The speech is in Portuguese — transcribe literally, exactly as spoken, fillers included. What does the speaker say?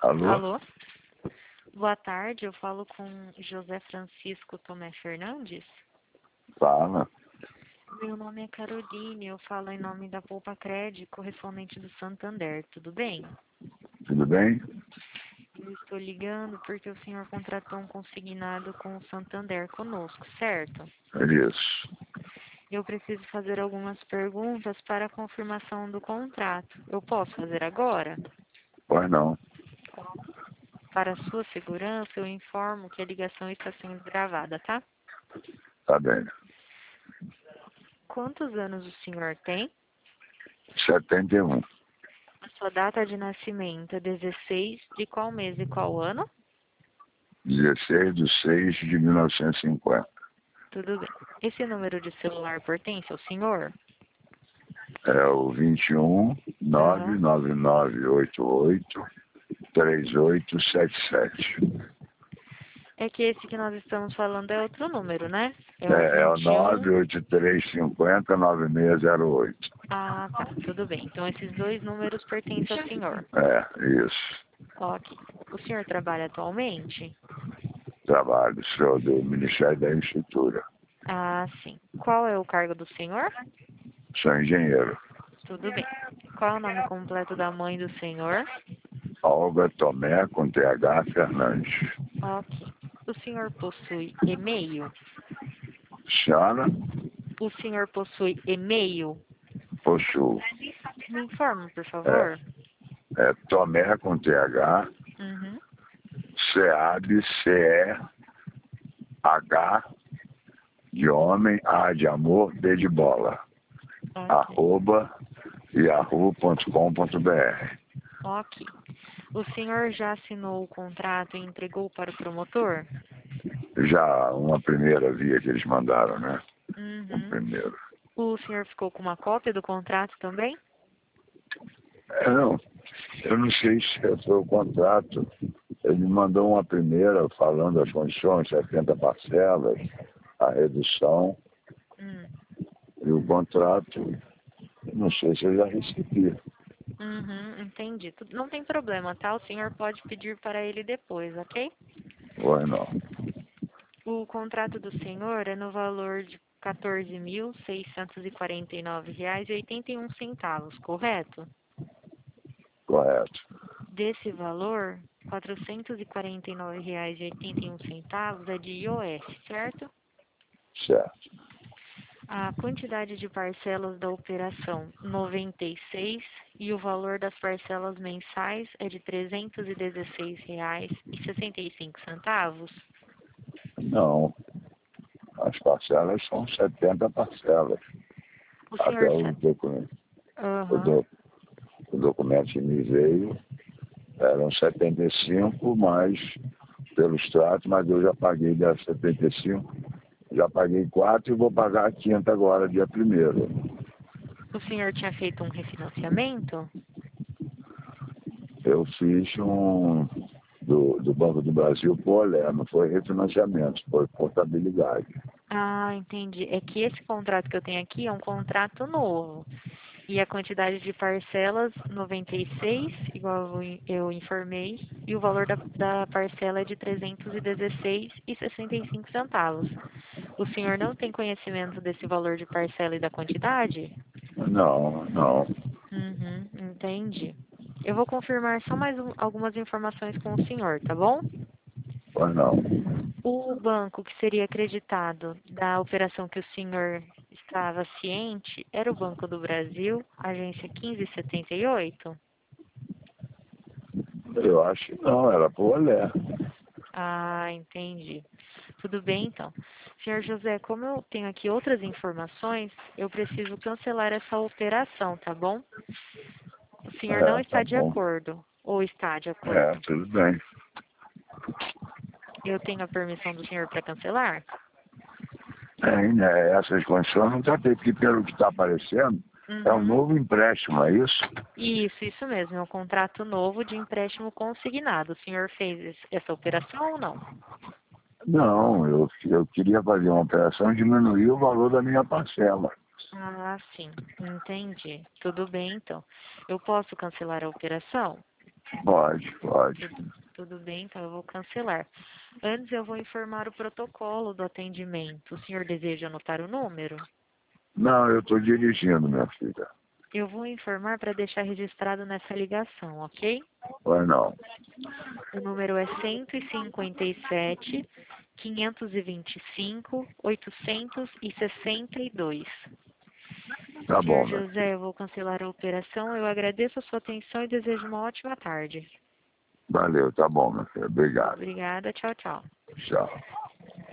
Alô? Alô? Boa tarde, eu falo com José Francisco Tomé Fernandes. Fala. Meu nome é Caroline, eu falo em nome da Poupa Crédito, correspondente do Santander, tudo bem? Tudo bem? Eu estou ligando porque o senhor contratou um consignado com o Santander conosco, certo? É isso. Eu preciso fazer algumas perguntas para a confirmação do contrato. Eu posso fazer agora? Pois não. Para sua segurança, eu informo que a ligação está sendo gravada, tá? Tá bem. Quantos anos o senhor tem? setenta e um. A sua data de nascimento é dezesseis de qual mês e qual ano? dezesseis de seis de mil novecentos e cinquenta. Tudo bem. Esse número de celular pertence ao senhor? É o vinte e um, nove Aham. nove nove oito oito, três oito sete sete. É que esse que nós estamos falando é outro número, né? É o É, é o vinte e nove um. oito três cinco zero, nove seis zero oito. Ah, tá. Tudo bem. Então esses dois números pertencem ao senhor. É, isso. Ok. O senhor trabalha atualmente? Trabalho, sou do Ministério da Infraestrutura. Ah, sim. Qual é o cargo do senhor? Sou engenheiro. Tudo bem. Qual é o nome completo da mãe do senhor? Olga Tomé com T H Fernandes. Ok. O senhor possui e-mail? Senhora, O senhor possui e-mail? possuo. Me informe, por É, favor. é Tomé com T H, Uhum. C-A-B, C-E-H, de homem, A de amor, B de bola, Ok. arroba yahoo ponto com ponto br. Ok. O senhor já assinou o contrato e entregou para o promotor? Já uma primeira via que eles mandaram, né? Um Uhum. primeiro. O senhor ficou com uma cópia do contrato também? É, não, eu não sei se foi o contrato. Ele me mandou uma primeira falando as condições, setenta parcelas, a redução Hum. e o contrato. Não sei se eu já recebi. Uhum, entendi. Tu- Não tem problema, tá? O senhor pode pedir para ele depois, ok? Ou não. O contrato do senhor é no valor de quatorze mil seiscentos e quarenta e nove reais e oitenta e um centavos, correto? Correto. Desse valor, quatrocentos e quarenta e nove reais e oitenta e um centavos é de I O F, certo? Certo. A quantidade de parcelas da operação, noventa e seis, e o valor das parcelas mensais é de trezentos e dezesseis reais e sessenta e cinco centavos. Não. As parcelas são setenta parcelas. O Até senhor o sabe? documento, o, Aham. do, o documento que me veio eram setenta e cinco mais pelos tratos, mas eu já paguei das setenta e cinco, já paguei quatro e vou pagar a quinta agora, dia primeiro. O senhor tinha feito um refinanciamento? Eu fiz um do, do Banco do Brasil por Olé, não foi refinanciamento, foi portabilidade. Ah, entendi. É que esse contrato que eu tenho aqui é um contrato novo. E a quantidade de parcelas, noventa e seis, igual eu eu informei, e o valor da, da parcela é de trezentos e dezesseis reais e sessenta e cinco centavos. O senhor não tem conhecimento desse valor de parcela e da quantidade? Não, não, Uhum, entendi. Eu vou confirmar só mais um- algumas informações com o senhor, tá bom? pois não. O banco que seria acreditado da operação que o senhor estava ciente era o Banco do Brasil, agência quinze setenta e oito? Eu acho que não, era por Olé. Ah, entendi. Tudo bem, então. Senhor José, como eu tenho aqui outras informações, eu preciso cancelar essa operação, tá bom? O senhor não É, tá está de bom. acordo, ou está de É, acordo? tudo bem. Eu tenho a permissão do senhor para cancelar? Tem, né, essas condições não tratei, porque pelo que está aparecendo, é um Uhum. novo empréstimo, é isso? Isso, isso mesmo. É um contrato novo de empréstimo consignado. O senhor fez esse- essa operação ou não? Não, eu, eu queria fazer uma operação e diminuir o valor da minha parcela. Ah, sim. Entendi. Tudo bem, então. Eu posso cancelar a operação? Pode, pode. Tudo, tudo bem, então eu vou cancelar. Antes eu vou informar o protocolo do atendimento. O senhor deseja anotar o número? Não, eu estou dirigindo, minha filha. Eu vou informar para deixar registrado nessa ligação, ok? Ou não? O número é cento e cinquenta e sete, quinhentos e vinte e cinco, oitocentos e sessenta e dois. Tá senhor bom, minha filha. José, eu vou cancelar a operação. Eu agradeço a sua atenção e desejo uma ótima tarde. Valeu, tá bom, minha filha. Obrigado. Obrigada. Tchau, tchau. Tchau.